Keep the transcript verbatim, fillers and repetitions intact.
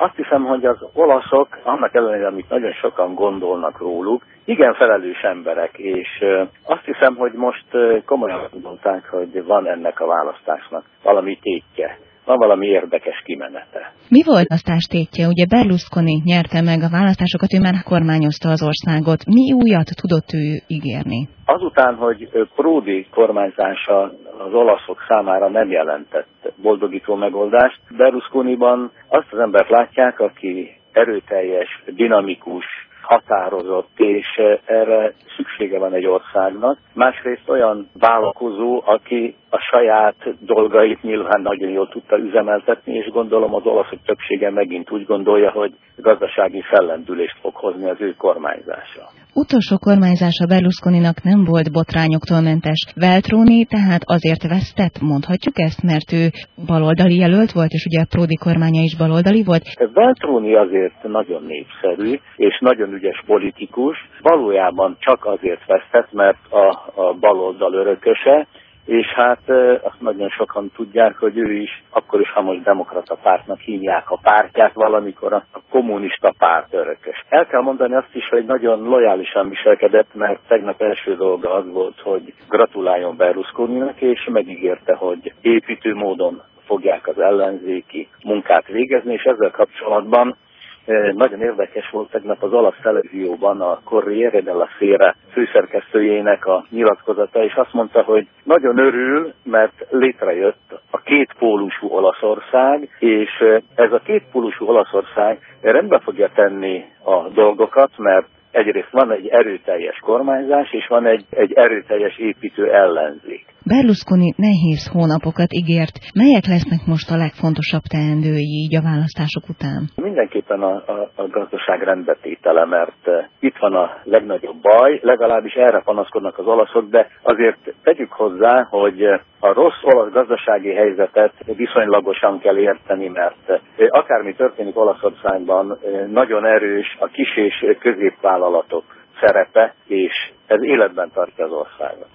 Azt hiszem, hogy az olaszok, annak ellenére, amit nagyon sokan gondolnak róluk, igen felelős emberek, és azt hiszem, hogy most komolyan gondolták, hogy van ennek a választásnak valami tétje. Van valami érdekes kimenete. Mi volt a tétje? Ugye Berlusconi nyerte meg a választásokat, ő már kormányozta az országot. Mi újat tudott ő ígérni? Azután, hogy Prodi kormányzása az olaszok számára nem jelentett boldogító megoldást, Berlusconiban azt az embert látják, aki erőteljes, dinamikus, határozott, és erre szüksége van egy országnak. Másrészt olyan vállalkozó, aki a saját dolgait nyilván nagyon jól tudta üzemeltetni, és gondolom az olaszok többsége megint úgy gondolja, hogy gazdasági fellendülést fog hozni az ő kormányzása. Utolsó kormányzása Berlusconinak nem volt botrányoktól mentes. Veltroni tehát azért vesztett, mondhatjuk ezt, mert ő baloldali jelölt volt, és ugye a Prodi kormánya is baloldali volt. Veltroni azért nagyon népszerű, és nagyon ügyes politikus. Valójában csak azért vesztett, mert a, a baloldal örököse, és hát azt nagyon sokan tudják, hogy ő is, akkor is, ha most demokrata pártnak hívják a pártját, valamikor a kommunista párt örökös. El kell mondani azt is, hogy nagyon lojálisan viselkedett, mert tegnap első dolga az volt, hogy gratuláljon Berlusconinak, és megígérte, hogy építő módon fogják az ellenzéki munkát végezni, és ezzel kapcsolatban nagyon érdekes volt tegnap az olasz televízióban a Corriere della Sera főszerkesztőjének a nyilatkozata, és azt mondta, hogy nagyon örül, mert létrejött a kétpólusú Olaszország, és ez a kétpólusú Olaszország rendbe fogja tenni a dolgokat, mert egyrészt van egy erőteljes kormányzás, és van egy, egy erőteljes építő ellenzék. Berlusconi nehéz hónapokat ígért. Melyek lesznek most a legfontosabb teendői így a választások után? Mindenképpen a, a, a gazdaság rendbetétele, mert uh, itt van a legnagyobb baj, legalábbis erre panaszkodnak az olaszok, de azért tegyük hozzá, hogy a rossz olasz gazdasági helyzetet viszonylagosan kell érteni, mert uh, akármi történik Olaszországban, uh, nagyon erős a kis és középvállalatok szerepe, és ez életben tartja az országot.